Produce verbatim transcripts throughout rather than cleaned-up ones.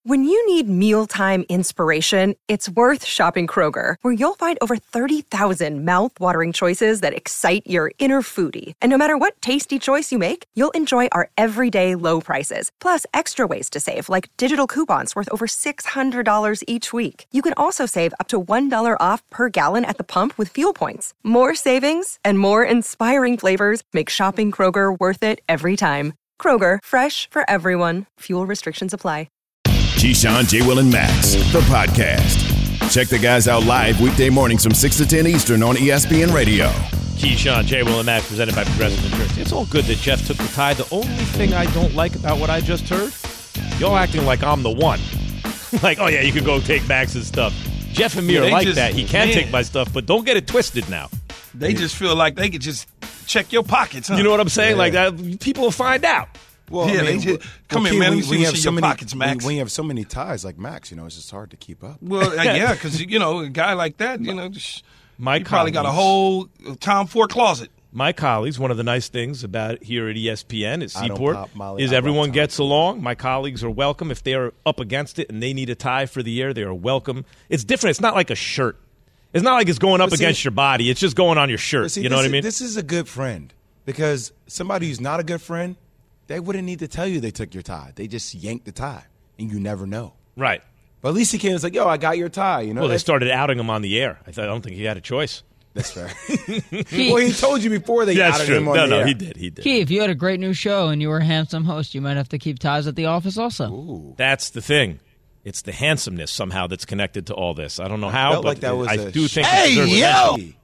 When you need mealtime inspiration, it's worth shopping Kroger, where you'll find over thirty thousand mouth-watering choices that excite your inner foodie. And no matter what tasty choice you make, you'll enjoy our everyday low prices, plus extra ways to save, like digital coupons worth over six hundred dollars each week. You can also save up to one dollar off per gallon at the pump with fuel points. More savings and more inspiring flavors make shopping Kroger worth it every time. Kroger, fresh for everyone. Fuel restrictions apply. Keyshawn, J. Will, and Max, the podcast. Check the guys out live weekday mornings from six to ten Eastern on E S P N Radio. Keyshawn, J. Will, and Max, presented by Progressive Insurance. It's all good that Jeff took the tie. The only thing I don't like about what I just heard, y'all acting like I'm the one. Like, oh, yeah, you can go take Max's stuff. Jeff and me yeah, are like just, that. He can man. take my stuff, but don't get it twisted now. They just feel like they could just check your pockets, huh? You know what I'm saying? Yeah. Like that, people will find out. Well, yeah, I mean, they just, come well, here, man. Let me when, see when you what's have in so your many, pockets, Max. When, when you have so many ties like Max, you know, it's just hard to keep up. Well, uh, yeah, because, you know, a guy like that, you know, just, My he probably got a colleagues- whole Tom Ford closet. My colleagues, one of the nice things about here at E S P N at I don't Seaport pop Molly, is I everyone pop gets Tom. along. My colleagues are welcome. If they are up against it and they need a tie for the year, they are welcome. It's different. It's not like a shirt. It's not like it's going up But see- against your body. It's just going on your shirt. But see, you know this what I is- mean? This is a good friend because somebody who's not a good friend, they wouldn't need to tell you they took your tie. They just yanked the tie, and you never know. Right. But at least he came and was like, yo, I got your tie. You know, Well, they That's- started outing him on the air. I, thought, I don't think he had a choice. That's fair. Well, he told you before they Yeah, that's outed true. him on No, the no, air. he did. He did. Key, if you had a great new show and you were a handsome host, you might have to keep ties at the office also. Ooh. That's the thing. It's the handsomeness somehow that's connected to all this. I don't know how, Felt but like that was I a do think Hey, it deserves yo! mention.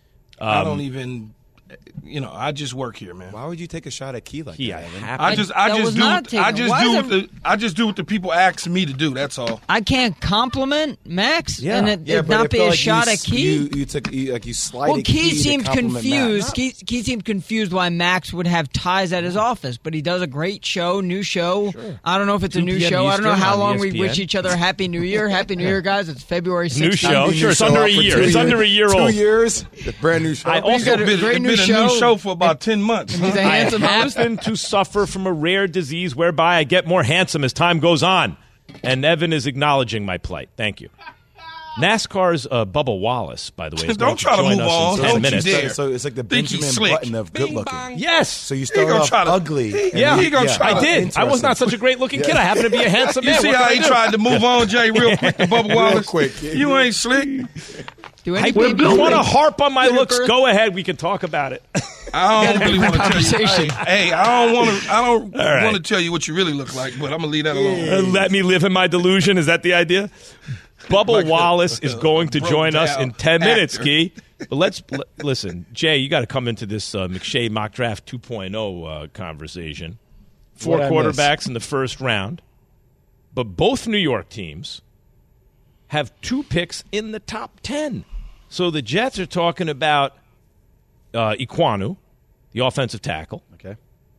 I Um, don't even, you know, I just work here, man. Why would you take a shot at Key like Key, that? I Evan? have I just, I That just was do, not what, I taken. just Why do is what the, I just do what the people ask me to do. That's all. I can't compliment Max Yeah. and it, Yeah, it but not it be felt a like shot you, at Key. You, you took you, like you slided. Well, Key to seemed compliment confused. Max. Key, Key seemed confused why Max would have ties at his office, but he does a great show, new show. I don't know if it's a two new p.m. show. I don't know Eastern how on long E S we P N. wish each other Happy New Year. Happy New Year, guys. It's February sixth. New show. New Sure, it's show under out a for year. two It's years. under a year Two old. years. The brand new show. I also- It's got a been, great it's new been a show. new show for about ten months. He's a huh? I handsome host. happen to suffer from a rare disease whereby I get more handsome as time goes on. And Evan is acknowledging my plight. Thank you. NASCAR's uh, Bubba Wallace, by the way, is Don't going try to join move us on. in ten Don't you minutes. dare. So it's like the Think he's Benjamin slick. Button of good looking. Yes. So you He started gonna off try to- ugly. he- and yeah, he gonna try I to- did. I was not Interesting. such a great looking kid. I happen to be a handsome You man. see What how can I he do? tried to move on, Jay, real quick to Bubba Wallace? quick. You ain't slick. Do I any want people to harp on my Your looks. birth- Go ahead. We can talk about it. I don't really want to tell you. conversation. Hey, hey, I don't want to. I don't right. want to tell you what you really look like, but I'm gonna leave that alone. Uh, Let me live in my delusion. Is that the idea? Bubba Like a- Wallace is going to broke join us down in ten minutes, actor. Key. But let's l- listen, Jay. You got to come into this uh, McShay mock draft two point oh uh, conversation. Four What'd I miss? quarterbacks in the first round, but both New York teams have two picks in the top ten. So the Jets are talking about uh, Iquanu, the offensive tackle, Okay.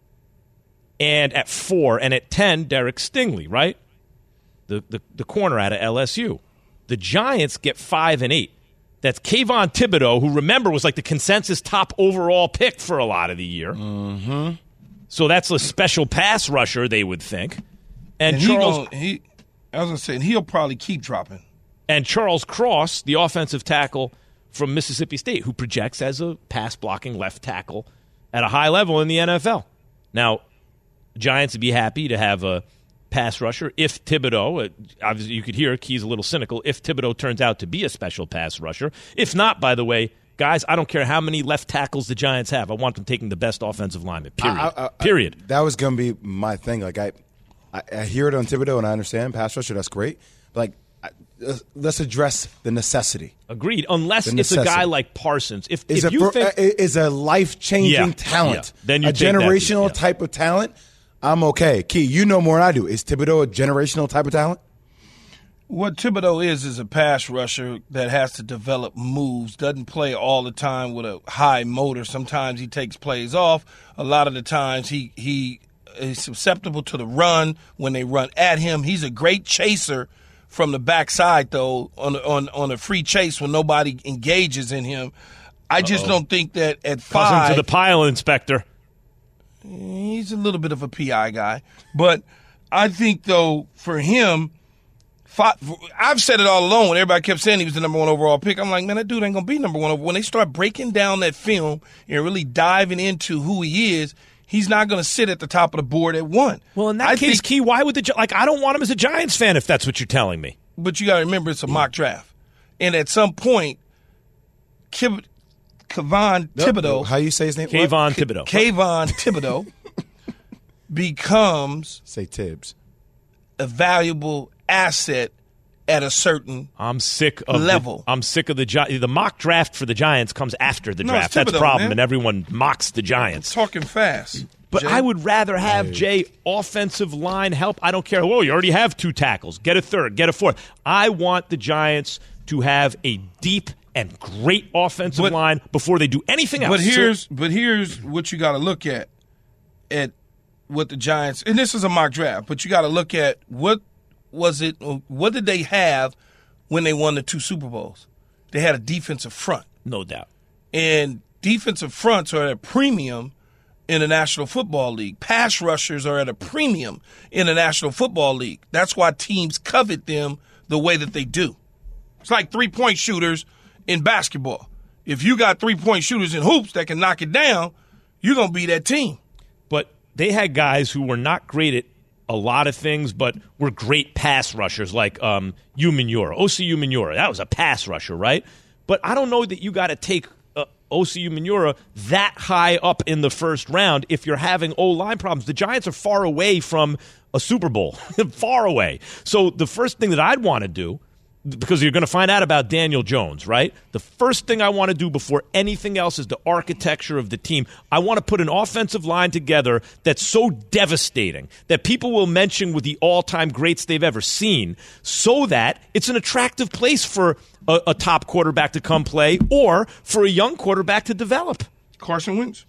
and at four and at ten, Derek Stingley, right? The, the the corner out of L S U. The Giants get five and eight. That's Kayvon Thibodeau, who, remember, was like the consensus top overall pick for a lot of the year. Mm-hmm. So that's a special pass rusher, they would think. And, And Charles he, gonna, he, I was gonna say, and he'll probably keep dropping. and Charles Cross, the offensive tackle from Mississippi State, who projects as a pass-blocking left tackle at a high level in the N F L. Now, Giants would be happy to have a pass rusher if Thibodeau, uh, obviously you could hear Key's a little cynical, if Thibodeau turns out to be a special pass rusher. If not, by the way, guys, I don't care how many left tackles the Giants have. I want them taking the best offensive lineman, period. I- I- I- period. That was going to be my thing. Like I, I, I hear it on Thibodeau and I understand pass rusher. That's great. But like, I, uh, let's address the necessity. Agreed, unless The it's a necessity. guy like Parsons. If, Is if a you for- think... uh, is a life changing Yeah, talent. yeah. Then you a take that, generational yeah. type of talent. I'm okay. Key, you know more than I do. Is Thibodeau a generational type of talent? What Thibodeau is is a pass rusher that has to develop moves, doesn't play all the time with a high motor. Sometimes he takes plays off. A lot of the times he he is susceptible to the run when they run at him. He's a great chaser from the backside, though, on on on a free chase when nobody engages in him. I just Uh-oh. don't think that at Cousin five to the pile, Inspector. he's a little bit of a P I guy. But I think, though, for him, Five, I've said it all along when everybody kept saying he was the number one overall pick. I'm like, man, that dude ain't going to be number one. When they start breaking down that film and really diving into who he is, he's not going to sit at the top of the board at one. Well, in that I case, think, Key, why would the – like, I don't want him as a Giants fan if that's what you're telling me. But you got to remember it's a mock draft. And at some point, Kib, Kayvon Thibodeau – How you say his name? Kayvon Thibodeau. Kayvon Thibodeau becomes – Say Tibbs. a valuable asset at a certain I'm sick of level. The, I'm sick of the Gi- the mock draft for the Giants comes after the No, draft. it's That's the Thibodeau, problem, man. and everyone mocks the Giants. Talking fast. But Jay. I would rather have Jay offensive line help. I don't care. Whoa, you already have two tackles. Get a third. Get a fourth. I want the Giants to have a deep and great offensive But- line before they do anything else. But here's but here's what you got to look at at what the Giants, and this is a mock draft, but you got to look at what was it, what did they have when they won the two Super Bowls? They had a defensive front. No doubt. And defensive fronts are at a premium in the National Football League. Pass rushers are at a premium in the National Football League. That's why teams covet them the way that they do. It's like three-point shooters in basketball. If you got three-point shooters in hoops that can knock it down, you're going to be that team. But they had guys who were not great at a lot of things, but were great pass rushers like um, Umenyiora, O C Umenyiora. That was a pass rusher, right? But I don't know that you got to take uh, O C Umenyiora that high up in the first round if you're having O-line problems. The Giants are far away from a Super Bowl, far away. So the first thing that I'd want to do, because you're going to find out about Daniel Jones, right? The first thing I want to do before anything else is the architecture of the team. I want to put an offensive line together that's so devastating that people will mention with the all-time greats they've ever seen so that it's an attractive place for a, a top quarterback to come play or for a young quarterback to develop. Carson Wentz.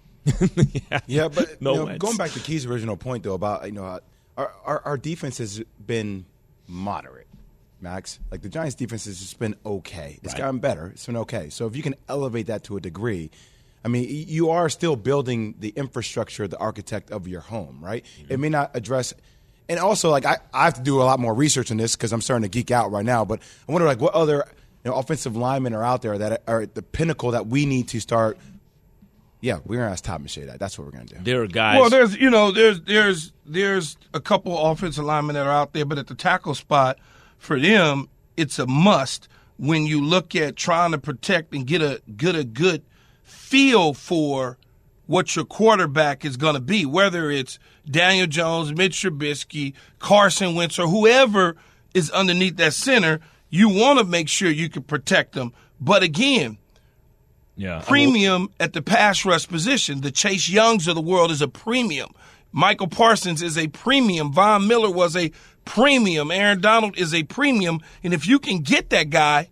yeah. Yeah, but No you know, Wentz. going back to Key's original point, though, about, you know, our, our, our defense has been moderate. Max, like the Giants' defense has just been okay. It's Right. gotten better. It's been okay. So if you can elevate that to a degree, I mean, you are still building the infrastructure, the architect of your home, right? Mm-hmm. It may not address, and also like I, I have to do a lot more research on this because I'm starting to geek out right now. But I wonder like what other you know, offensive linemen are out there that are at the pinnacle that we need to start. Yeah, we're gonna ask Todd McShay that. That's what we're gonna do. There are guys. Well, there's you know there's there's there's a couple offensive linemen that are out there, but at the tackle spot for them, it's a must when you look at trying to protect and get a get a good feel for what your quarterback is going to be, whether it's Daniel Jones, Mitch Trubisky, Carson Wentz, or whoever is underneath that center. You want to make sure you can protect them, but again. yeah, Premium at the pass rush position. The Chase Youngs of the world is a premium. Michael Parsons is a premium. Von Miller was a premium. Aaron Donald is a premium. And if you can get that guy,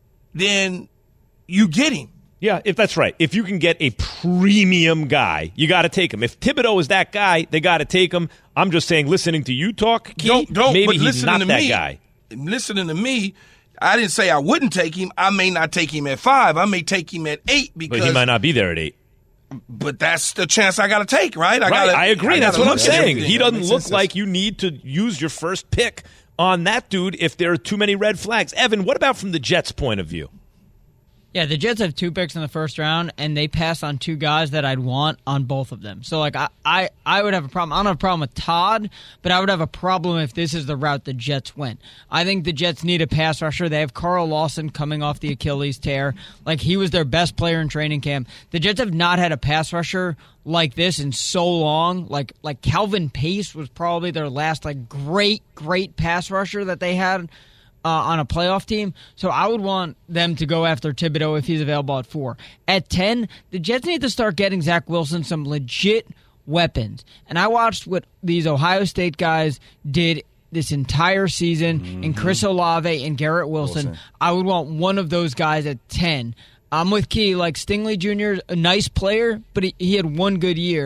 then you get him. Yeah, if that's right. If you can get a premium guy, you got to take him. If Thibodeau is that guy, they got to take him. I'm just saying, listening to you talk, Key, Don't, don't, maybe but he's listening not to that me, guy. Listening to me, I didn't say I wouldn't take him. I may not take him at five. I may take him at eight because. But he might not be there at eight. But that's the chance I got to take, right? I Right, gotta, I agree. I That's gotta what I'm look at saying. everything. He doesn't makes look sense. like you need to use your first pick on that dude if there are too many red flags. Evan, what about from the Jets' point of view? Yeah, the Jets have two picks in the first round, and they pass on two guys that I'd want on both of them. So, like, I, I, I would have a problem. I don't have a problem with Todd, but I would have a problem if this is the route the Jets went. I think the Jets need a pass rusher. They have Carl Lawson coming off the Achilles tear. Like, he was their best player in training camp. The Jets have not had a pass rusher like this in so long. Like, like Calvin Pace was probably their last, like, great, great pass rusher that they had. Uh, on a playoff team, so I would want them to go after Thibodeau if he's available at four. At ten, the Jets need to start getting Zach Wilson some legit weapons. And I watched what these Ohio State guys did this entire season, mm-hmm. and Chris Olave and Garrett Wilson. Wilson. I would want one of those guys at ten. I'm with Key. Like, Stingley Junior, a nice player, but he, he had one good year.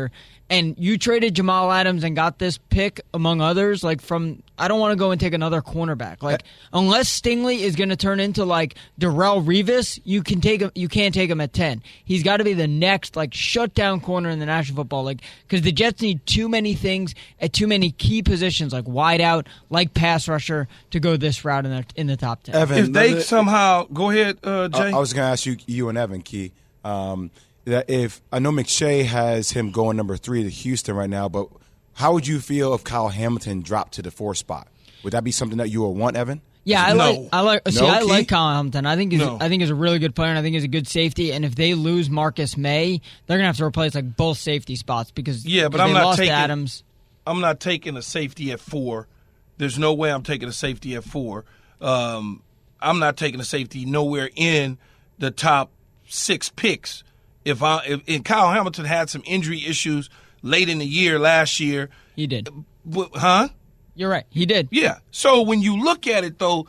And you traded Jamal Adams and got this pick, among others, like from – I don't want to go and take another cornerback. Like, unless Stingley is going to turn into, like, Darrelle Revis, you can take him, you can't take him at ten. He's got to be the next, like, shutdown corner in the National Football League because the Jets need too many things at too many key positions, like wide out, like pass rusher, to go this route in the, in the top ten. Evan, If they somehow – go ahead, uh, Jay. I, I was going to ask you, you and Evan, Key. Um, that if I know McShay has him going number three to Houston right now, but how would you feel if Kyle Hamilton dropped to the four spot? Would that be something that you would want, Evan? Yeah, I No. like. I like. See, No, I Key? like Kyle Hamilton. I think he's. No. I think he's a really good player, and I think he's a good safety. And if they lose Marcus May, they're gonna have to replace like both safety spots because Yeah, but because I'm they not lost taking- Adams. I'm not taking a safety at four. There's no way I'm taking a safety at four. Um, I'm not taking a safety nowhere in the top six picks. If I if, and Kyle Hamilton had some injury issues late in the year last year, He did. w- huh? You're right. He did. Yeah. So when you look at it though,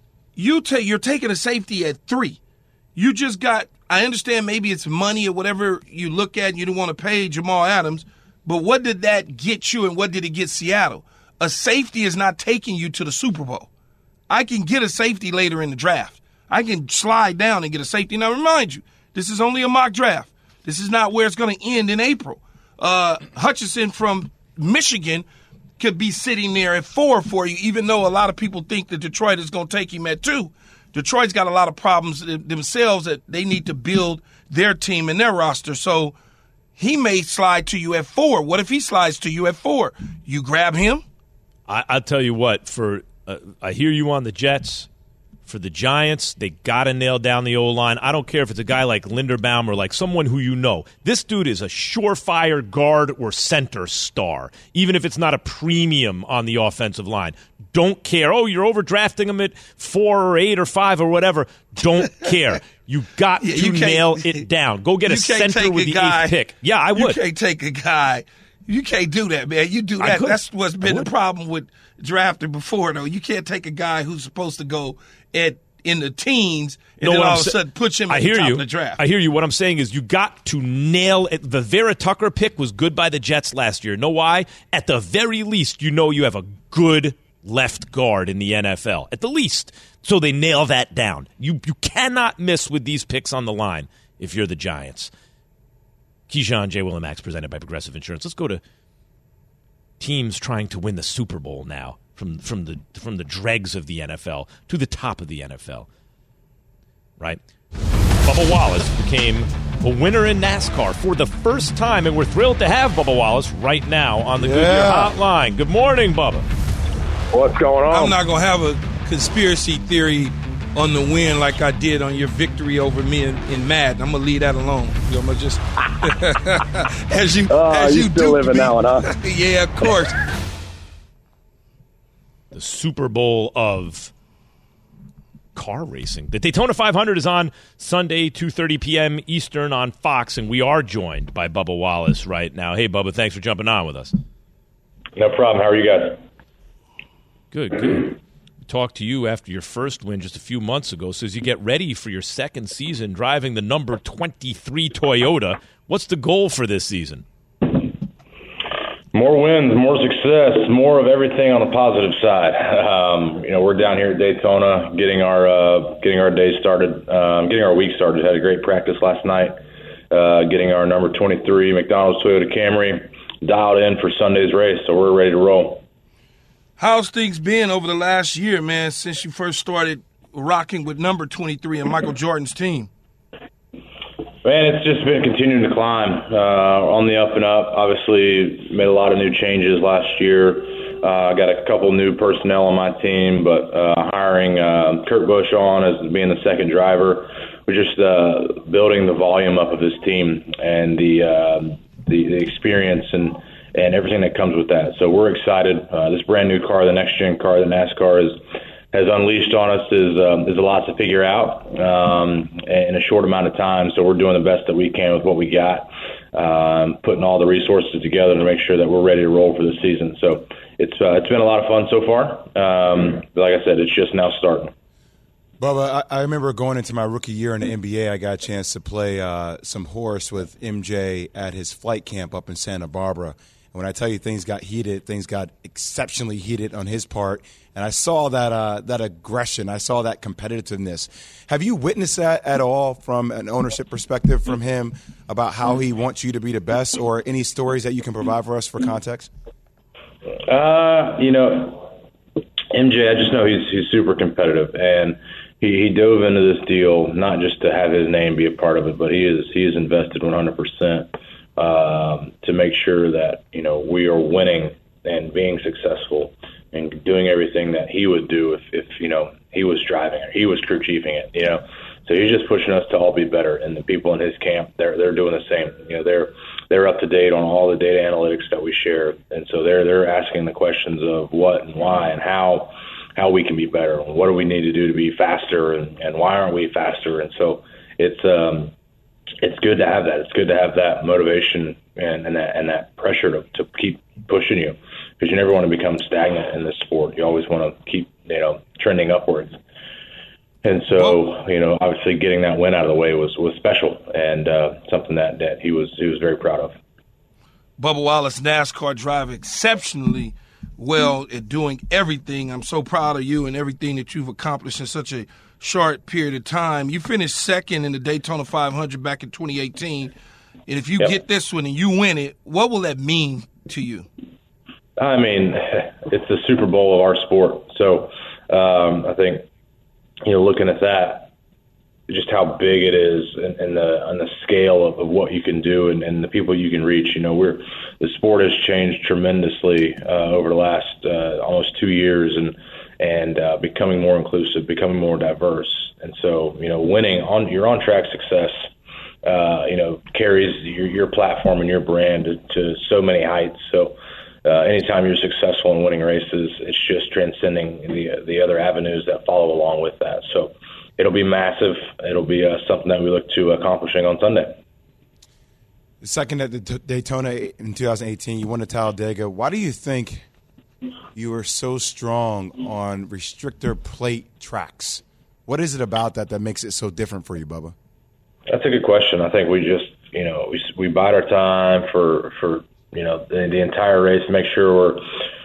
you take you're taking a safety at three. You just got. I understand maybe it's money or whatever you look at. And you don't want to pay Jamal Adams, but what did that get you, and what did it get Seattle? A safety is not taking you to the Super Bowl. I can get a safety later in the draft. I can slide down and get a safety. Now, remind you, this is only a mock draft. This is not where it's going to end in April. Uh, Hutchinson from Michigan could be sitting there at four for you, even though a lot of people think that Detroit is going to take him at two. Detroit's got a lot of problems themselves that they need to build their team and their roster. So he may slide to you at four. What if he slides to you at four? You grab him? I, I'll tell you what. For uh, I hear you on the Jets. For the Giants, they got to nail down the O-line. I don't care if it's a guy like Linderbaum or like someone who you know. This dude is a surefire guard or center star, even if it's not a premium on the offensive line. Don't care. Oh, you're overdrafting him at four or eight or five or whatever. Don't care. You got Yeah, to you can't- nail it down. Go get a You can't center take with a the guy- eighth pick. Yeah, I You would. can't take a guy. You can't do that, man. You do I that. could. That's what's I been the would. problem with drafting before, though. You can't take a guy who's supposed to go at in the teens and know then what all I'm of a sa- sudden push him I at hear the top you. of the draft. I hear you. What I'm saying is you got to nail it. The Vera Tucker pick was good by the Jets last year. Know why? At the very least, you know you have a good left guard in the N F L. At the least. So they nail that down. You you cannot miss with these picks on the line if you're the Giants. Keyshawn, J. Will and Max, presented by Progressive Insurance. Let's go to teams trying to win the Super Bowl now. From from the from the dregs of the N F L to the top of the N F L. Right? Bubba Wallace became a winner in NASCAR for the first time, and we're thrilled to have Bubba Wallace right now on the Yeah. Goodyear Hotline. Good morning, Bubba. What's going on? I'm not going to have a conspiracy theory on the win like I did on your victory over me in, in Madden. I'm going to leave that alone. I'm going to just as you Oh, as you you still do living that one, huh? Yeah, of course. The Super Bowl of car racing. The Daytona five hundred is on Sunday, two thirty p.m. Eastern on Fox, and we are joined by Bubba Wallace right now. Hey, Bubba, thanks for jumping on with us. No problem. How are you guys? Good, good. We talked to you after your first win just a few months ago. So as you get ready for your second season driving the number twenty-three Toyota, what's the goal for this season? More wins, more success, more of everything on the positive side. Um, you know, we're down here at Daytona getting our uh, getting our day started, um, getting our week started. Had a great practice last night, uh, getting our number twenty-three McDonald's Toyota Camry dialed in for Sunday's race, so we're ready to roll. How's things been over the last year, man, since you first started rocking with number twenty-three and Michael Jordan's team? Man, it's just been continuing to climb, uh, on the up and up. Obviously, made a lot of new changes last year. Uh, got a couple new personnel on my team, but uh, hiring uh, Kurt Busch on as being the second driver, we're just uh, building the volume up of this team and the uh, the, the experience and, and everything that comes with that. So we're excited. Uh, this brand new car, the next gen car, the NASCAR is. has unleashed on us is um, is a lot to figure out um, in a short amount of time. So we're doing the best that we can with what we got, um, putting all the resources together to make sure that we're ready to roll for the season. So it's uh, it's been a lot of fun so far. Um, but like I said, it's just now starting. Bubba, I, I remember going into my rookie year in the N B A, I got a chance to play uh, some horse with M J at his flight camp up in Santa Barbara. And when I tell you things got heated, things got exceptionally heated on his part. And I saw that uh, that aggression. I saw that competitiveness. Have you witnessed that at all from an ownership perspective from him about how he wants you to be the best, or any stories that you can provide for us for context? Uh, you know, M J, I just know he's he's super competitive, and he, he dove into this deal not just to have his name be a part of it, but he is he is invested one hundred percent um, to make sure that, you know, we are winning and being successful and doing everything that he would do if, if you know, he was driving or he was crew chiefing it, you know. So he's just pushing us to all be better, and the people in his camp, they're they're doing the same. You know, they're they're up to date on all the data analytics that we share, and so they're they're asking the questions of what and why and how how we can be better, and what do we need to do to be faster, and, and why aren't we faster? And so it's um it's good to have that. It's good to have that motivation and, and that and that pressure to, to keep pushing you, because you never want to become stagnant in this sport. You always want to keep, you know, trending upwards. And so, you know, obviously getting that win out of the way was, was special, and uh, something that, that he was he was very proud of. Bubba Wallace, NASCAR driver, exceptionally well at doing everything. I'm so proud of you and everything that you've accomplished in such a short period of time. You finished second in the Daytona five hundred back in twenty eighteen. And if you yep. get this one and you win it, what will that mean to you? I mean, it's the Super Bowl of our sport. So um, I think, you know, looking at that, just how big it is, and, and the on the scale of, of what you can do, and, and the people you can reach. You know, we're the sport has changed tremendously uh, over the last uh, almost two years, and and uh, becoming more inclusive, becoming more diverse. And so, you know, winning on your on track success, uh, you know, carries your your platform and your brand to, to so many heights. So. Uh, anytime you're successful in winning races, it's just transcending the the other avenues that follow along with that. So it'll be massive. It'll be uh, something that we look to accomplishing on Sunday. Second at the t- Daytona in two thousand eighteen, you won at Talladega. Why do you think you were so strong on restrictor plate tracks? What is it about that that makes it so different for you, Bubba? That's a good question. I think we just, you know, we we bide our time for for. you know, the, the entire race, make sure we're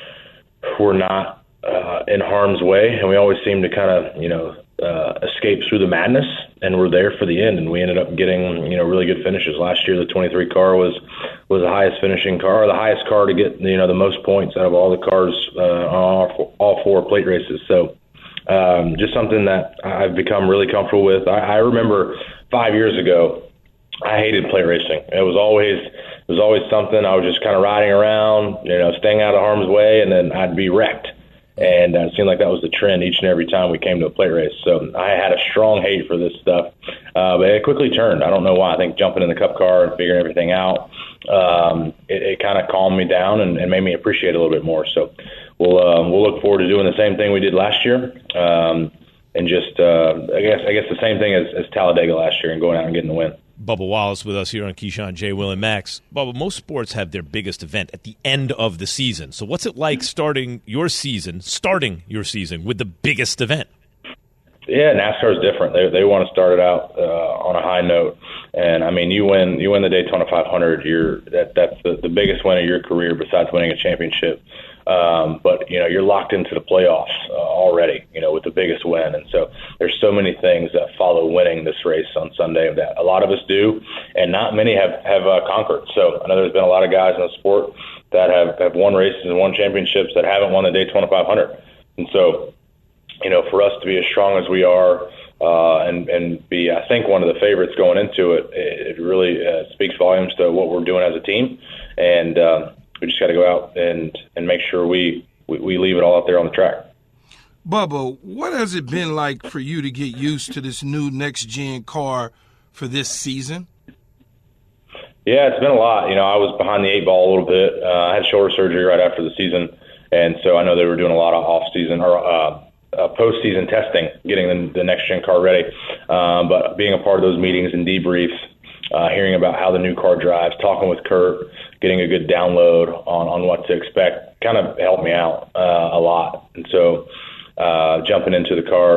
we're not uh, in harm's way, and we always seem to kind of, you know, uh, escape through the madness, and we're there for the end, and we ended up getting, you know, really good finishes. Last year, the twenty-three car was was the highest finishing car, the highest car to get, you know, the most points out of all the cars uh, on all, all four plate races. So um, just something that I've become really comfortable with. I, I remember five years ago, I hated plate racing. It was always it was always something. I was just kind of riding around, you know, staying out of harm's way, and then I'd be wrecked. And uh, it seemed like that was the trend each and every time we came to a plate race. So I had a strong hate for this stuff, uh, but it quickly turned. I don't know why. I think jumping in the Cup car and figuring everything out, um, it, it kind of calmed me down and, and made me appreciate it a little bit more. So we'll uh, we'll look forward to doing the same thing we did last year, um, and just uh, I guess I guess the same thing as, as Talladega last year, and going out and getting the win. Bubba Wallace with us here on Keyshawn, J. Will, and Max. Bubba, most sports have their biggest event at the end of the season. So what's it like starting your season, starting your season with the biggest event? Yeah, NASCAR is different. They they want to start it out uh, on a high note, and I mean, you win you win the Daytona five hundred. You're that that's the, the biggest win of your career besides winning a championship. Um, but you know, you're locked into the playoffs uh, already, you know, with the biggest win. And so there's so many things that follow winning this race on Sunday that a lot of us do, and not many have, have uh, conquered. So I know there's been a lot of guys in the sport that have, have won races and won championships that haven't won the Daytona five hundred. And so, you know, for us to be as strong as we are, uh, and, and be, I think, one of the favorites going into it, it, it really uh, speaks volumes to what we're doing as a team. And, um, we just got to go out and, and make sure we, we, we leave it all out there on the track. Bubba, what has it been like for you to get used to this new next-gen car for this season? Yeah, it's been a lot. You know, I was behind the eight ball a little bit. Uh, I had shoulder surgery right after the season, and so I know they were doing a lot of off-season or uh, uh, post-season testing, getting the, the next-gen car ready. Um, but being a part of those meetings and debriefs, uh, hearing about how the new car drives, talking with Kurt, getting a good download on, on what to expect kind of helped me out uh, a lot. And so uh, jumping into the car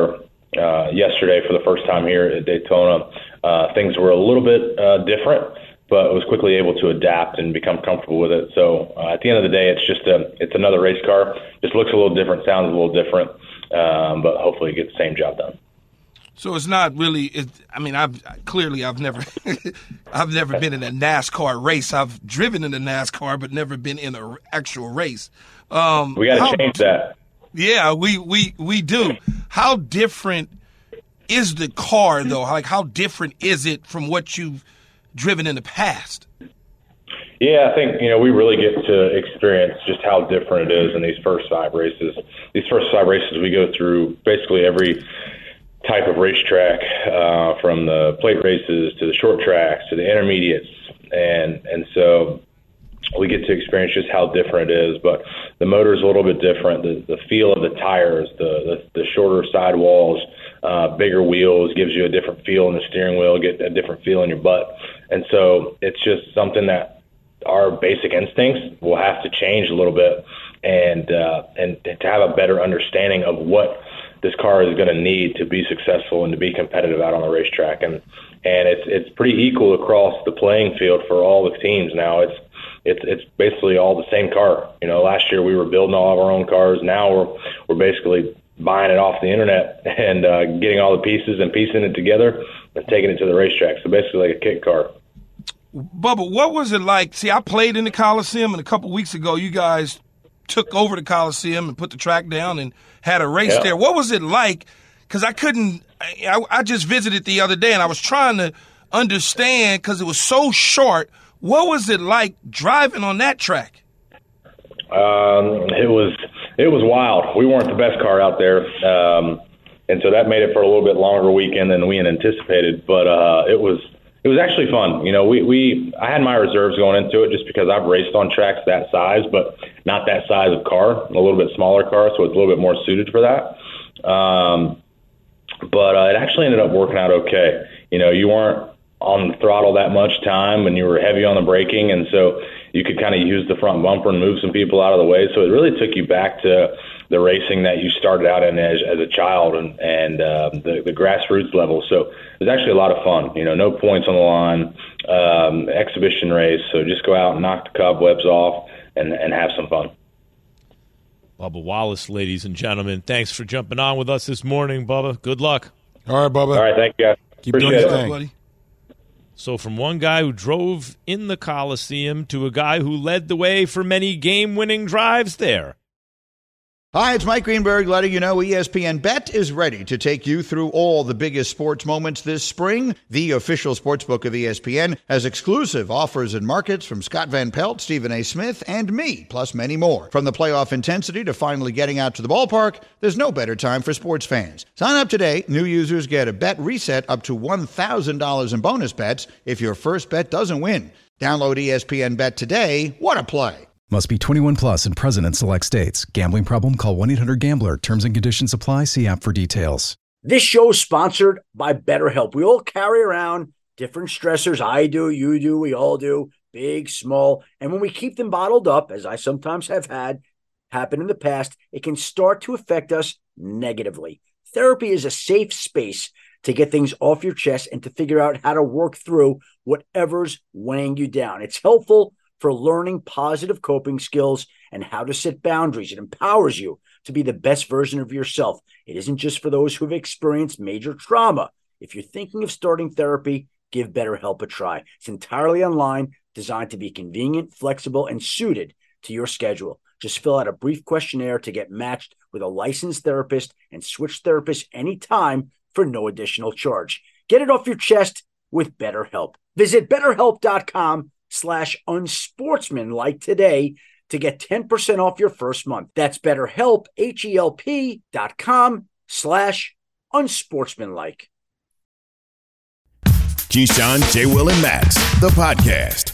uh, yesterday for the first time here at Daytona. Uh, things were a little bit uh, different, but was quickly able to adapt and become comfortable with it. So uh, at the end of the day, it's just a it's another race car. Just looks a little different, sounds a little different, um, but hopefully get the same job done. So it's not really. It, I mean, I've clearly I've never, I've never been in a NASCAR race. I've driven in a NASCAR, but never been in an actual race. Um, we got to change that. Yeah, we, we we do. How different is the car though? Like, how different is it from what you've driven in the past? Yeah, I think, you know, we really get to experience just how different it is in these first five races. These first five races, we go through basically every type of racetrack, uh, from the plate races to the short tracks to the intermediates. And, and so we get to experience just how different it is. But the motor is a little bit different. The, the feel of the tires, the, the, the shorter sidewalls, uh, bigger wheels gives you a different feel in the steering wheel, get a different feel in your butt. And so it's just something that our basic instincts will have to change a little bit, and uh, and to have a better understanding of what this car is going to need to be successful and to be competitive out on the racetrack. And and it's it's pretty equal across the playing field for all the teams now. It's it's it's basically all the same car. You know, last year we were building all of our own cars. Now we're we're basically buying it off the internet and uh, getting all the pieces and piecing it together and taking it to the racetrack. So basically like a kit car. Bubba, what was it like? See, I played in the Coliseum, and a couple weeks ago you guys took over the Coliseum and put the track down and had a race yeah. there. What was it like? Because I couldn't I, – I just visited the other day, and I was trying to understand because it was so short. What was it like driving on that track? Um, it was it was wild. We weren't the best car out there, um, and so that made it for a little bit longer weekend than we had anticipated. But uh, it was – It was actually fun. You know, we, we I had my reserves going into it just because I've raced on tracks that size, but not that size of car, a little bit smaller car, so it's a little bit more suited for that. Um, but uh, it actually ended up working out okay. You know, you weren't on the throttle that much time, and you were heavy on the braking, and so you could kind of use the front bumper and move some people out of the way. So it really took you back to the racing that you started out in as, as a child and, and uh, the, the grassroots level. So it was actually a lot of fun. You know, no points on the line, um, exhibition race. So just go out and knock the cobwebs off and, and have some fun. Bubba Wallace, ladies and gentlemen, thanks for jumping on with us this morning, Bubba. Good luck. All right, Bubba. All right, thank you, guys. Keep Appreciate doing your it. thing. Buddy. So from one guy who drove in the Coliseum to a guy who led the way for many game-winning drives there. Hi, it's Mike Greenberg letting you know E S P N Bet is ready to take you through all the biggest sports moments this spring. The official sportsbook of E S P N has exclusive offers and markets from Scott Van Pelt, Stephen A. Smith, and me, plus many more. From the playoff intensity to finally getting out to the ballpark, there's no better time for sports fans. Sign up today. New users get a bet reset up to one thousand dollars in bonus bets if your first bet doesn't win. Download E S P N Bet today. What a play. Must be twenty-one plus and present in select states. Gambling problem? Call one eight hundred gambler. Terms and conditions apply. See app for details. This show is sponsored by BetterHelp. We all carry around different stressors. I do, you do, we all do, big, small. And when we keep them bottled up, as I sometimes have had happen in the past, it can start to affect us negatively. Therapy is a safe space to get things off your chest and to figure out how to work through whatever's weighing you down. It's helpful for learning positive coping skills and how to set boundaries. It empowers you to be the best version of yourself. It isn't just for those who've experienced major trauma. If you're thinking of starting therapy, give BetterHelp a try. It's entirely online, designed to be convenient, flexible, and suited to your schedule. Just fill out a brief questionnaire to get matched with a licensed therapist and switch therapists anytime for no additional charge. Get it off your chest with BetterHelp. Visit BetterHelp.com slash unsportsmanlike today to get ten percent off your first month. That's BetterHelp, H-E-L-P dot com slash unsportsmanlike. Keyshawn, J. Will, and Max, the podcast.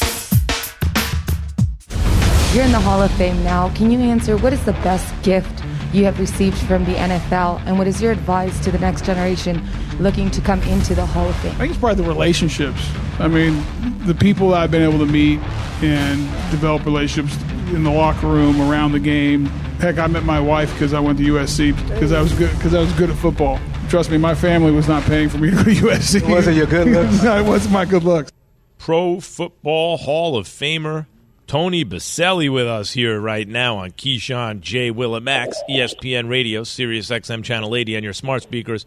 You're in the Hall of Fame now. Can you answer what is the best gift you have received from the N F L, and what is your advice to the next generation looking to come into the Hall of Fame? I think it's probably the relationships. I mean, the people I've been able to meet and develop relationships in the locker room, around the game. Heck, I met my wife because I went to U S C because I was good because I was good at football. Trust me, my family was not paying for me to go to U S C. It wasn't your good looks? No, it wasn't my good looks. Pro Football Hall of Famer Tony Boselli with us here right now on Keyshawn, J. Will and Max, E S P N Radio, Sirius X M Channel eighty on your smart speakers.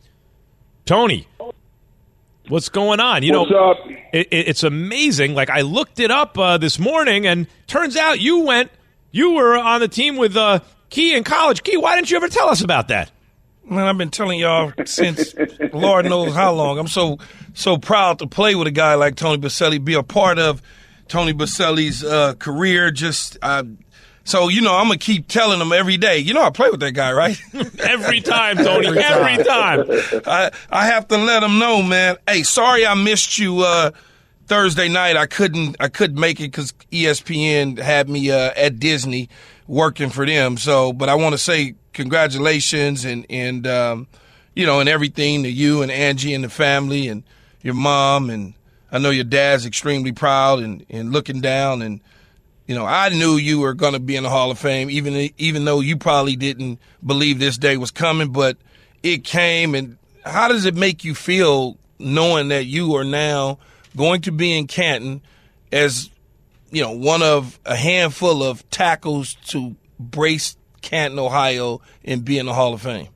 Tony, what's going on? You what's know, up? It, it, it's amazing. Like, I looked it up uh, this morning, and turns out you went, you were on the team with uh, Key in college. Key, why didn't you ever tell us about that? Man, I've been telling y'all since Lord knows how long. I'm so so proud to play with a guy like Tony Boselli, be a part of Tony Boselli's uh, career. Just uh, so you know, I'm gonna keep telling him every day. You know, I play with that guy, right? Every time, Tony. Every time. Every time. I I have to let him know, man. Hey, sorry I missed you uh, Thursday night. I couldn't I couldn't make it because E S P N had me uh, at Disney working for them. So, but I want to say congratulations and, and um, you know, and everything to you and Angie and the family and your mom. And I know your dad's extremely proud and, and looking down. And, you know, I knew you were going to be in the Hall of Fame, even even though you probably didn't believe this day was coming, but it came. And how does it make you feel knowing that you are now going to be in Canton as, you know, one of a handful of tackles to brace Canton, Ohio, and be in the Hall of Fame?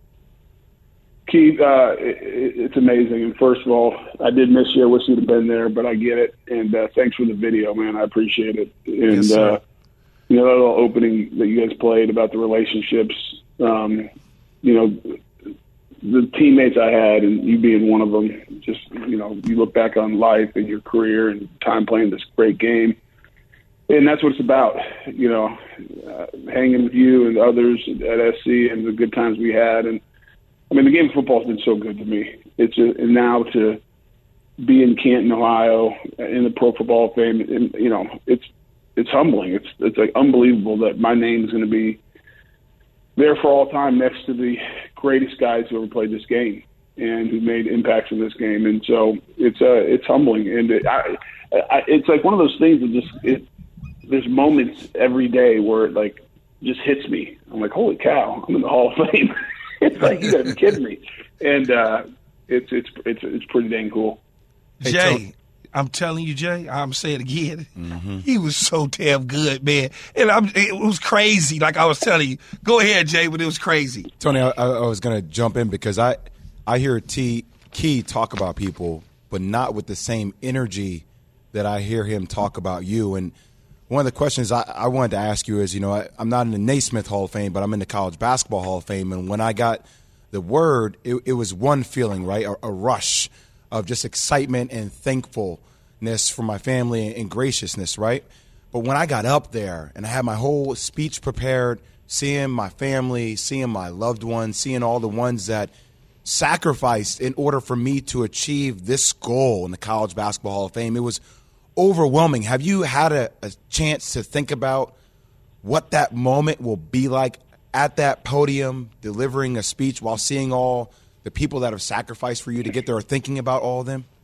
Keith, uh, it, it's amazing. And first of all, I did miss you. I wish you'd have been there, but I get it. And uh, thanks for the video, man. I appreciate it. And, yes, sir. uh, you know, that little opening that you guys played about the relationships, um, you know, the teammates I had and you being one of them, just, you know, you look back on life and your career and time playing this great game. And that's what it's about, you know, uh, hanging with you and others at S C and the good times we had. And, I mean, the game of football has been so good to me. It's a, and now to be in Canton, Ohio, in the Pro Football Hall of Fame, and, you know, it's it's humbling. It's it's like unbelievable that my name is going to be there for all time next to the greatest guys who ever played this game and who made impacts in this game. And so it's uh, it's humbling. And it, I, I, it's like one of those things that just it, there's moments every day where it like just hits me. I'm like, holy cow, I'm in the Hall of Fame. It's like, you gotta be kidding me. And uh, it's it's it's it's pretty dang cool. Hey, Jay, I'm telling you, Jay, I'm saying it again. Mm-hmm. He was so damn good, man. And I'm, it was crazy, like I was telling you. Go ahead, Jay, but it was crazy. Tony, I, I was going to jump in because I, I hear T Key talk about people, but not with the same energy that I hear him talk about you. And one of the questions I, I wanted to ask you is, you know, I, I'm not in the Naismith Hall of Fame, but I'm in the College Basketball Hall of Fame. And when I got the word, it, it was one feeling, right, a, a rush of just excitement and thankfulness for my family and, and graciousness, right? But when I got up there and I had my whole speech prepared, seeing my family, seeing my loved ones, seeing all the ones that sacrificed in order for me to achieve this goal in the College Basketball Hall of Fame, it was overwhelming. Have you had a, a chance to think about what that moment will be like at that podium, delivering a speech while seeing all the people that have sacrificed for you to get there, or thinking about all of them?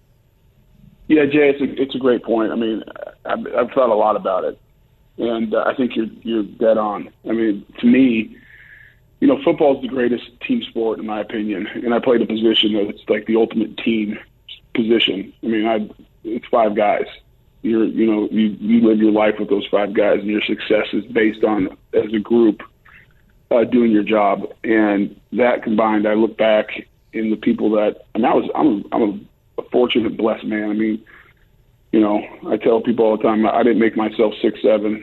Yeah, Jay, it's a, it's a great point. I mean, I've, I've thought a lot about it, and uh, I think you're you're dead on. I mean, to me, you know, football is the greatest team sport in my opinion, and I played a position that it's like the ultimate team position. I mean, I it's five guys. You're, you know, you, you live your life with those five guys, and your success is based on, as a group, uh, doing your job. And that combined, I look back in the people that, and I was, I'm, I'm a fortunate, blessed man. I mean, you know, I tell people all the time, I didn't make myself six seven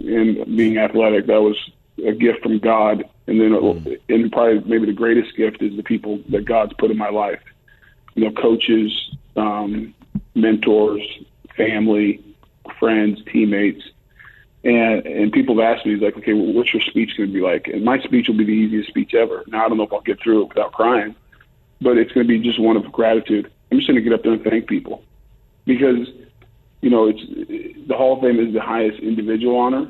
in being athletic. That was a gift from God. And then, mm. and probably maybe the greatest gift is the people that God's put in my life. You know, coaches, um, mentors, family, friends, teammates, and and people have asked me, like, okay, well, what's your speech going to be like? And my speech will be the easiest speech ever. Now, I don't know if I'll get through it without crying, but it's going to be just one of gratitude. I'm just going to get up there and thank people because, you know, it's the Hall of Fame is the highest individual honor,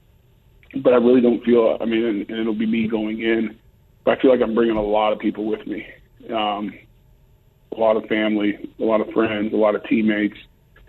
but I really don't feel, I mean, and, and it'll be me going in, but I feel like I'm bringing a lot of people with me, um, a lot of family, a lot of friends, a lot of teammates.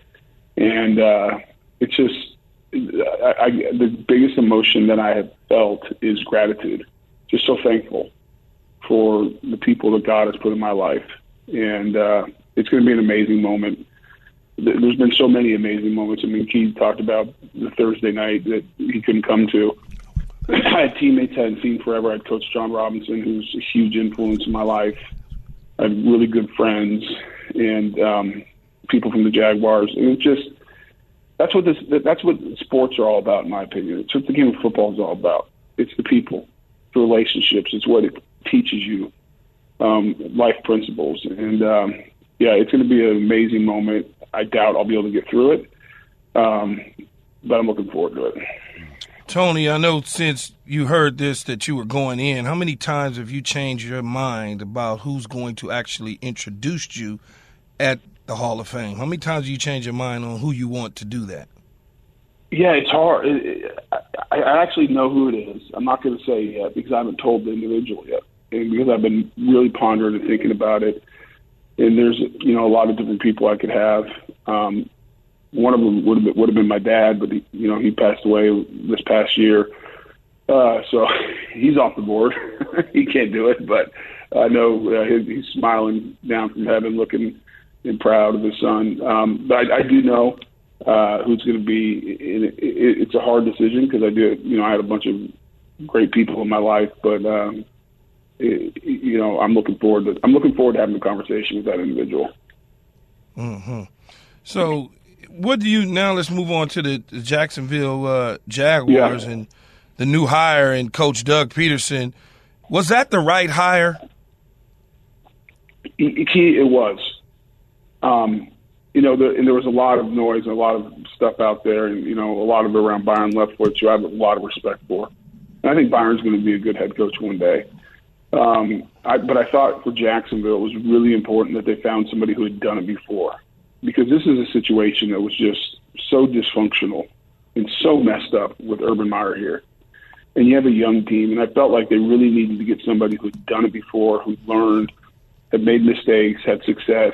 And uh, it's just I, I, the biggest emotion that I have felt is gratitude. Just so thankful for the people that God has put in my life. And uh, it's going to be an amazing moment. There's been so many amazing moments. I mean, Keith talked about the Thursday night that he couldn't come to. I had teammates I hadn't seen forever. I had Coach John Robinson, who's a huge influence in my life. I have really good friends and um, people from the Jaguars. And it's just, that's what this, that's what sports are all about, in my opinion. It's what the game of football is all about. It's the people, the relationships. It's what it teaches you, um, life principles. And, um, yeah, it's going to be an amazing moment. I doubt I'll be able to get through it, um, but I'm looking forward to it. Tony, I know since you heard this that you were going in, how many times have you changed your mind about who's going to actually introduce you at the Hall of Fame? How many times do you change your mind on who you want to do that? Yeah, it's hard. It, it, I, I actually know who it is. I'm not going to say yet because I haven't told the individual yet, and because I've been really pondering and thinking about it. And there's, you know, a lot of different people I could have. Um, one of them would have been, would have been my dad, but he, you know, he passed away this past year, uh, so he's off the board. He can't do it, but I know uh, he, he's smiling down from heaven, looking and proud of his son. Um, but I, I do know uh, who's going to be. In it, it, it's a hard decision because I do, you know, I had a bunch of great people in my life, but. Um, It, you know, I'm looking forward to I'm looking forward to having a conversation with that individual. Mm-hmm. So, what do you now? Let's move on to the, the Jacksonville uh, Jaguars yeah. and the new hire and Coach Doug Peterson. Was that the right hire? It, it was. Um, you know, the, and there was a lot of noise and a lot of stuff out there, and you know, a lot of it around Byron Leftwich, who I have a lot of respect for. And I think Byron's going to be a good head coach one day. Um, I, but I thought for Jacksonville it was really important that they found somebody who had done it before, because this is a situation that was just so dysfunctional and so messed up with Urban Meyer here. And you have a young team, and I felt like they really needed to get somebody who had done it before, who learned, had made mistakes, had success,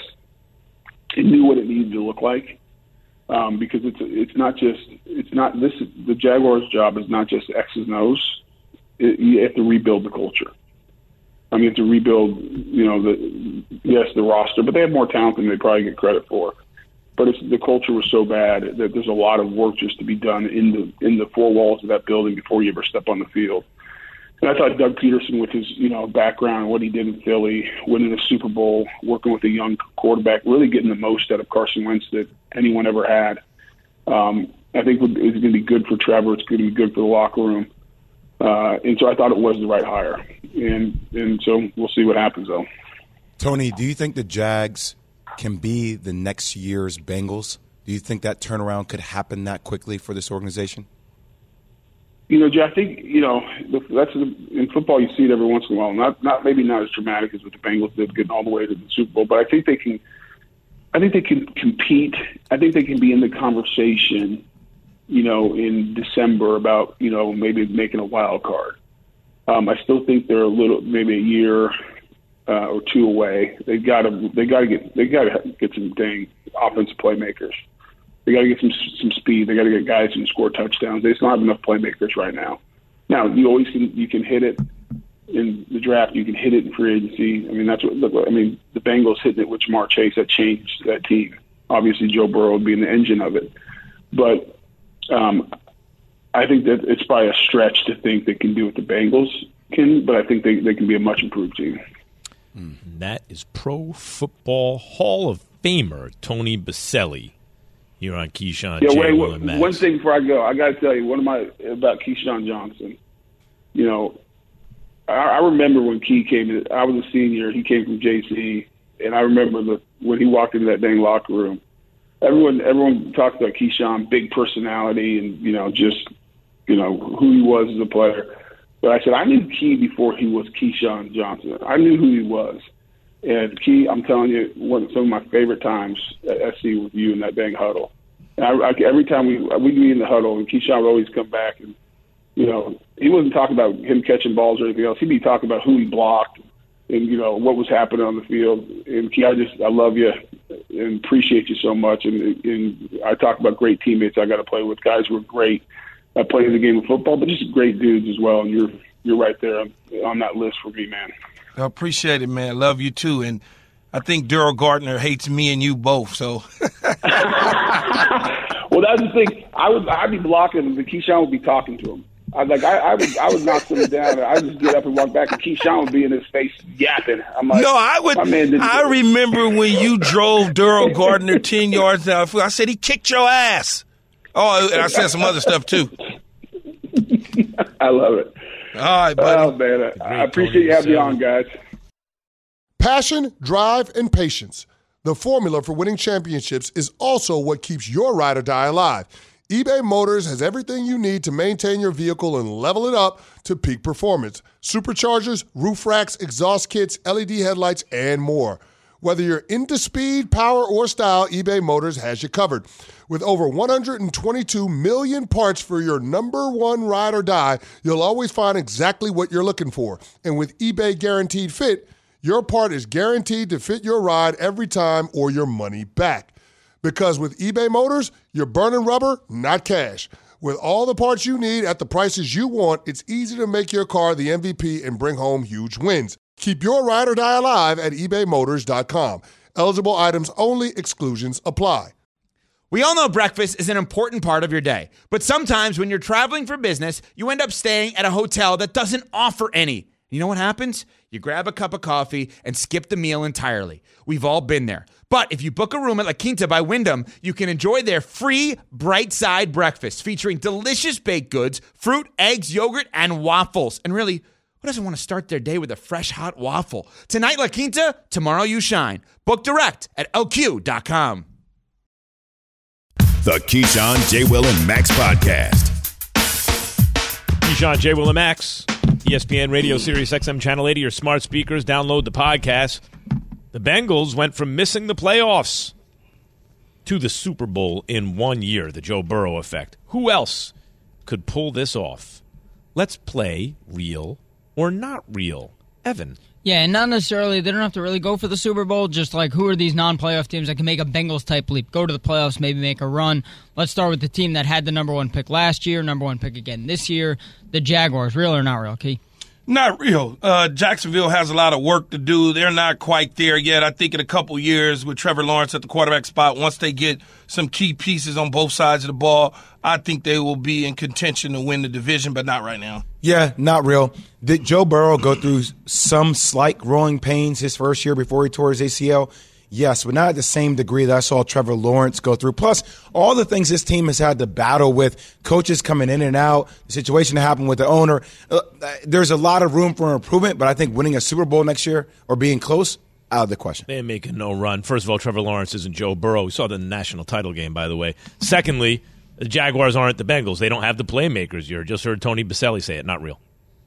and knew what it needed to look like. Um, because it's it's not just it's not this the Jaguars' job is not just X's and O's. It, you have to rebuild the culture. I mean, you have to rebuild, you know, the yes, the roster, but they have more talent than they probably get credit for. But it's, the culture was so bad that there's a lot of work just to be done in the in the four walls of that building before you ever step on the field. And I thought Doug Peterson, with his you know background and what he did in Philly, winning a Super Bowl, working with a young quarterback, really getting the most out of Carson Wentz that anyone ever had. Um, I think it's going to be good for Trevor. It's going to be good for the locker room. Uh, and so I thought it was the right hire. And and so we'll see what happens, though. Tony, do you think the Jags can be the next year's Bengals? Do you think that turnaround could happen that quickly for this organization? You know, Jay, I think, you know, that's in football you see it every once in a while. Not not maybe not as dramatic as what the Bengals did getting all the way to the Super Bowl, but I think they can I think they can compete. I think they can be in the conversation, you know, in December about, you know, maybe making a wild card. Um, I still think they're a little, maybe a year uh, or two away. They got to, they got to get, they got to get some dang offensive playmakers. They got to get some some speed. They got to get guys who can score touchdowns. They just don't have enough playmakers right now. Now you always can, you can hit it in the draft. You can hit it in free agency. I mean, that's what I mean. The Bengals hitting it with Jamar Chase, that changed that team. Obviously, Joe Burrow being the engine of it, but. Um, I think that it's probably a stretch to think they can do what the Bengals can, but I think they, they can be a much improved team. Mm, that is Pro Football Hall of Famer Tony Boselli here on Keyshawn. Yeah, J. wait, Will and one Max. thing before I go, I got to tell you one of my about Keyshawn Johnson. You know, I, I remember when Key came in. I was a senior. He came from J C, and I remember the, when he walked into that dang locker room. Everyone, everyone talks about Keyshawn, big personality, and you know, just you know who he was as a player. But I said I knew Key before he was Keyshawn Johnson. I knew who he was, and Key, I'm telling you, one some of my favorite times at S C with you in that dang huddle. And I, I, every time we we'd be in the huddle, and Keyshawn would always come back, and you know, he wasn't talking about him catching balls or anything else. He'd be talking about who he blocked. And, you know, what was happening on the field. And, Key, I just, I love you and appreciate you so much. And, and I talk about great teammates I got to play with, guys who are great at playing the game of football, but just great dudes as well. And you're you're right there on, on that list for me, man. I appreciate it, man. Love you too. And I think Daryl Gardner hates me and you both. So, well, that's the thing. I would, I'd be blocking him, but Keyshawn would be talking to him. I like, I, I would, I would knock him down. I just get up and walk back, and Keyshawn would be in his face yapping. I'm like, no, I would. I remember when you drove Daryl Gardner ten yards down. I said he kicked your ass. Oh, and I said some other stuff too. I love it. All right, buddy. Oh man, I, I appreciate you having me on, guys. Passion, drive, and patience. The formula for winning championships is also what keeps your ride or die alive. eBay Motors has everything you need to maintain your vehicle and level it up to peak performance. Superchargers, roof racks, exhaust kits, L E D headlights, and more. Whether you're into speed, power, or style, eBay Motors has you covered. With over one hundred twenty-two million parts for your number one ride or die, you'll always find exactly what you're looking for. And with eBay Guaranteed Fit, your part is guaranteed to fit your ride every time or your money back. Because with eBay Motors, you're burning rubber, not cash. With all the parts you need at the prices you want, it's easy to make your car the M V P and bring home huge wins. Keep your ride or die alive at ebay motors dot com. Eligible items only. Exclusions apply. We all know breakfast is an important part of your day, but sometimes when you're traveling for business, you end up staying at a hotel that doesn't offer any. You know what happens? You grab a cup of coffee and skip the meal entirely. We've all been there. But if you book a room at La Quinta by Wyndham, you can enjoy their free Bright Side breakfast featuring delicious baked goods, fruit, eggs, yogurt, and waffles. And really, who doesn't want to start their day with a fresh, hot waffle? Tonight, La Quinta, tomorrow you shine. Book direct at L Q dot com. The Keyshawn, J. Will, and Max podcast. Keyshawn, J. Will, and Max. E S P N Radio Sirius X M Channel eighty, your smart speakers. Download the podcast. The Bengals went from missing the playoffs to the Super Bowl in one year, the Joe Burrow effect. Who else could pull this off? Let's play real or not real. Evan. Yeah, and not necessarily, they don't have to really go for the Super Bowl, just like who are these non-playoff teams that can make a Bengals-type leap, go to the playoffs, maybe make a run. Let's start with the team that had the number one pick last year, number one pick again this year, the Jaguars. Real or not real, Key? Not real. Uh, Jacksonville has a lot of work to do. They're not quite there yet. I think in a couple years with Trevor Lawrence at the quarterback spot, once they get some key pieces on both sides of the ball, I think they will be in contention to win the division, but not right now. Yeah, not real. Did Joe Burrow go through some slight growing pains his first year before he tore his A C L? Yes, but not at the same degree that I saw Trevor Lawrence go through. Plus, all the things this team has had to battle with, coaches coming in and out, the situation that happened with the owner. Uh, there's a lot of room for improvement, but I think winning a Super Bowl next year or being close, out of the question. They're making no run. First of all, Trevor Lawrence isn't Joe Burrow. We saw the national title game, by the way. Secondly, the Jaguars aren't the Bengals. They don't have the playmakers. You just heard Tony Baselli say it. Not real.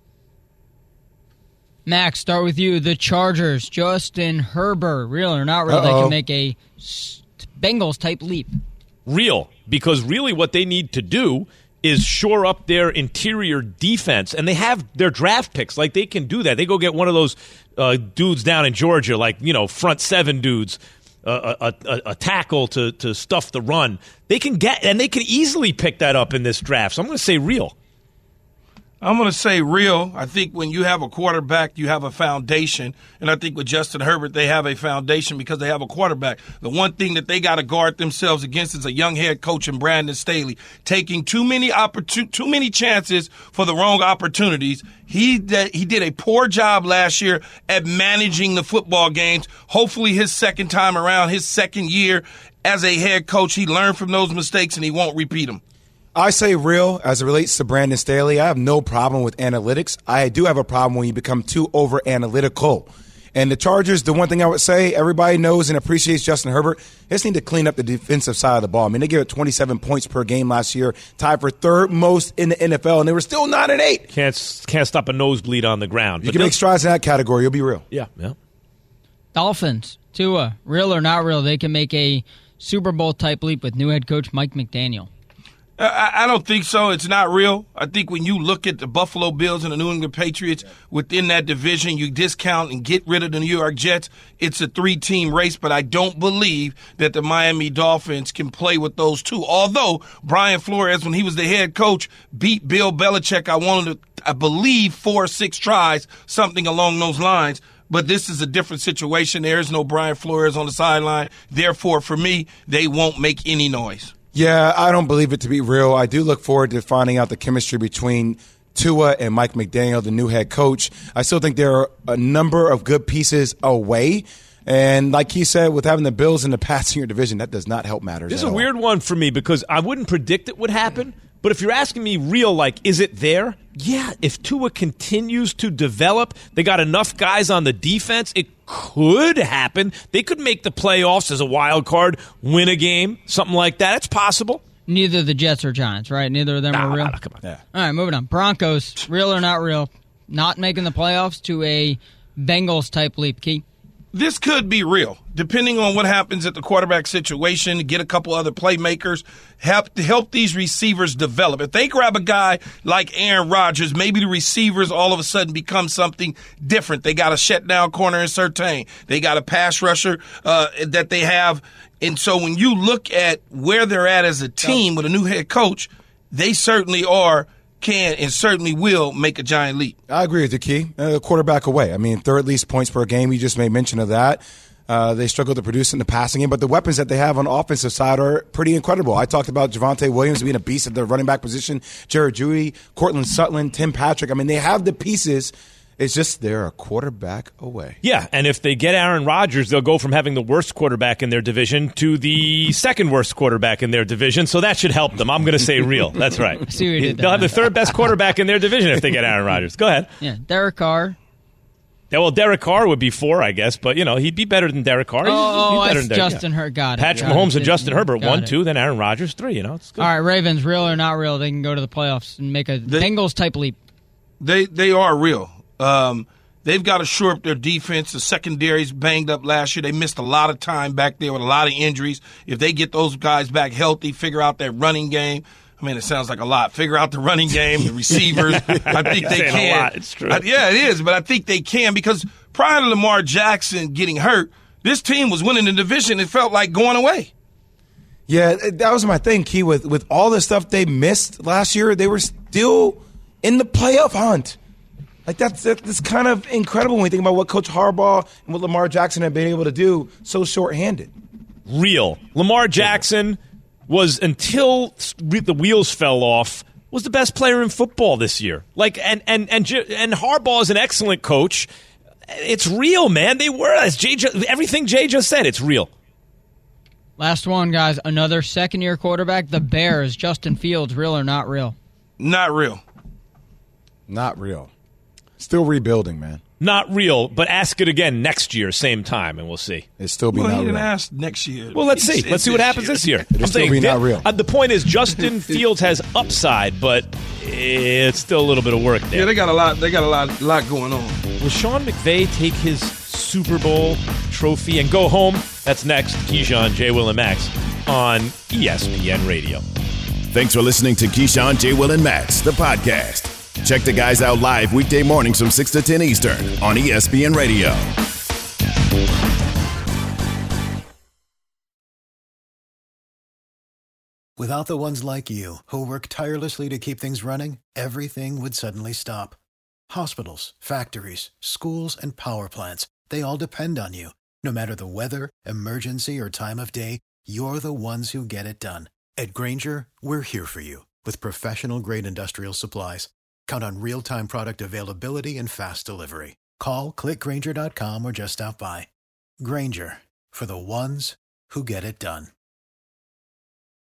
Max, start with you. The Chargers, Justin Herbert, real or not real, Uh-oh. they can make a Bengals-type leap. Real, because really what they need to do is shore up their interior defense, and they have their draft picks. Like, they can do that. They go get one of those uh, dudes down in Georgia, like, you know, front seven dudes, uh, a, a, a tackle to, to stuff the run. They can get, and they can easily pick that up in this draft. So I'm going to say real. I'm going to say real. I think when you have a quarterback, you have a foundation. And I think with Justin Herbert, they have a foundation because they have a quarterback. The one thing that they got to guard themselves against is a young head coach in Brandon Staley taking too many opportun- too many chances for the wrong opportunities. He did, he did a poor job last year at managing the football games. Hopefully his second time around, his second year as a head coach, he learned from those mistakes and he won't repeat them. I say real as it relates to Brandon Staley. I have no problem with analytics. I do have a problem when you become too over-analytical. And the Chargers, the one thing I would say, everybody knows and appreciates Justin Herbert. They just need to clean up the defensive side of the ball. I mean, they gave it twenty-seven points per game last year, tied for third most in the N F L, and they were still nine and eight. Can't can't stop a nosebleed on the ground. You but can make strides in that category. You'll be real. Yeah, yeah. Dolphins, Tua, real or not real, they can make a Super Bowl-type leap with new head coach Mike McDaniel. I don't think so. It's not real. I think when you look at the Buffalo Bills and the New England Patriots within that division, you discount and get rid of the New York Jets. It's a three-team race, but I don't believe that the Miami Dolphins can play with those two. Although Brian Flores, when he was the head coach, beat Bill Belichick, I wanted to I believe, four or six tries, something along those lines. But this is a different situation. There is no Brian Flores on the sideline. Therefore, for me, they won't make any noise. Yeah, I don't believe it to be real. I do look forward to finding out the chemistry between Tua and Mike McDaniel, the new head coach. I still think there are a number of good pieces away. And like he said, with having the Bills in the passing division, that does not help matters. This is a all. weird one for me because I wouldn't predict it would happen. But if you're asking me real, like, is it there? Yeah, if Tua continues to develop, they got enough guys on the defense, it could happen. They could make the playoffs as a wild card, win a game, something like that. It's possible. Neither the Jets or Giants, right? Neither of them nah, are real? Nah, nah, come on. Yeah. All right, moving on. Broncos, real or not real? Not making the playoffs to a Bengals-type leap. Key? This could be real, depending on what happens at the quarterback situation, get a couple other playmakers, help to help these receivers develop. If they grab a guy like Aaron Rodgers, maybe the receivers all of a sudden become something different. They got a shutdown corner in Surtain. They got a pass rusher uh, that they have. And so when you look at where they're at as a team with a new head coach, they certainly are can and certainly will make a giant leap. I agree with you, Key. A quarterback away. I mean, third least points per game. You just made mention of that. Uh, they struggle to produce in the passing game, but the weapons that they have on the offensive side are pretty incredible. I talked about Javonte Williams being a beast at the running back position, Jared Judy, Cortland Sutton, Tim Patrick. I mean, they have the pieces. It's just they're a quarterback away. Yeah, and if they get Aaron Rodgers, they'll go from having the worst quarterback in their division to the second worst quarterback in their division, so that should help them. I'm going to say real. That's right. I see what you did there. They'll have the third best quarterback in their division if they get Aaron Rodgers. Go ahead. Yeah, Derek Carr. Yeah, well, Derek Carr would be four, I guess, but, you know, he'd be better than Derek Carr. He's, Oh, he's better that's than Derek, Justin yeah. Herbert. Got it. Patrick got Mahomes it. and Justin Herbert, Got one, it. two, then Aaron Rodgers, three. You know, it's good. All right, Ravens, real or not real? They can go to the playoffs and make a They- Bengals-type leap. They they are real. Um, they've got to shore up their defense. The secondary's banged up last year. They missed a lot of time back there with a lot of injuries. If they get those guys back healthy, figure out that running game. I mean, it sounds like a lot. Figure out the running game, the receivers. I think they Saying can. a lot. It's true. I- yeah, it is, but I think they can because prior to Lamar Jackson getting hurt, this team was winning the division. It felt like going away. Yeah, that was my thing, Key. With with all the stuff they missed last year, they were still in the playoff hunt. Like, that's that's kind of incredible when you think about what Coach Harbaugh and what Lamar Jackson have been able to do so shorthanded. Real. Lamar Jackson was, until the wheels fell off, was the best player in football this year. Like, and and and and Harbaugh is an excellent coach. It's real, man. They were. As Jay, everything Jay just said, it's real. Last one, guys. Another second-year quarterback. The Bears, Justin Fields, real or not real? Not real. Not real. Still rebuilding, man. Not real, but ask it again next year, same time, and we'll see. It's still be Well, not he real. didn't ask next year. Well, let's He see. said Let's see what happens this year. It'll I'm still saying, be not Fi- real. uh, the point is, Justin Fields has upside, but it's still a little bit of work there. Yeah, they got a lot. They got a lot, lot going on. Will Sean McVay take his Super Bowl trophy and go home? That's next. Keyshawn, J. Will, and Max on E S P N Radio. Thanks for listening to Keyshawn, J. Will, and Max, the podcast. Check the guys out live weekday mornings from six to ten Eastern on E S P N Radio. Without the ones like you, who work tirelessly to keep things running, everything would suddenly stop. Hospitals, factories, schools, and power plants, they all depend on you. No matter the weather, emergency, or time of day, you're the ones who get it done. At Grainger, we're here for you with professional-grade industrial supplies. Count on real-time product availability and fast delivery. Call, click Grainger dot com, or just stop by. Grainger, for the ones who get it done.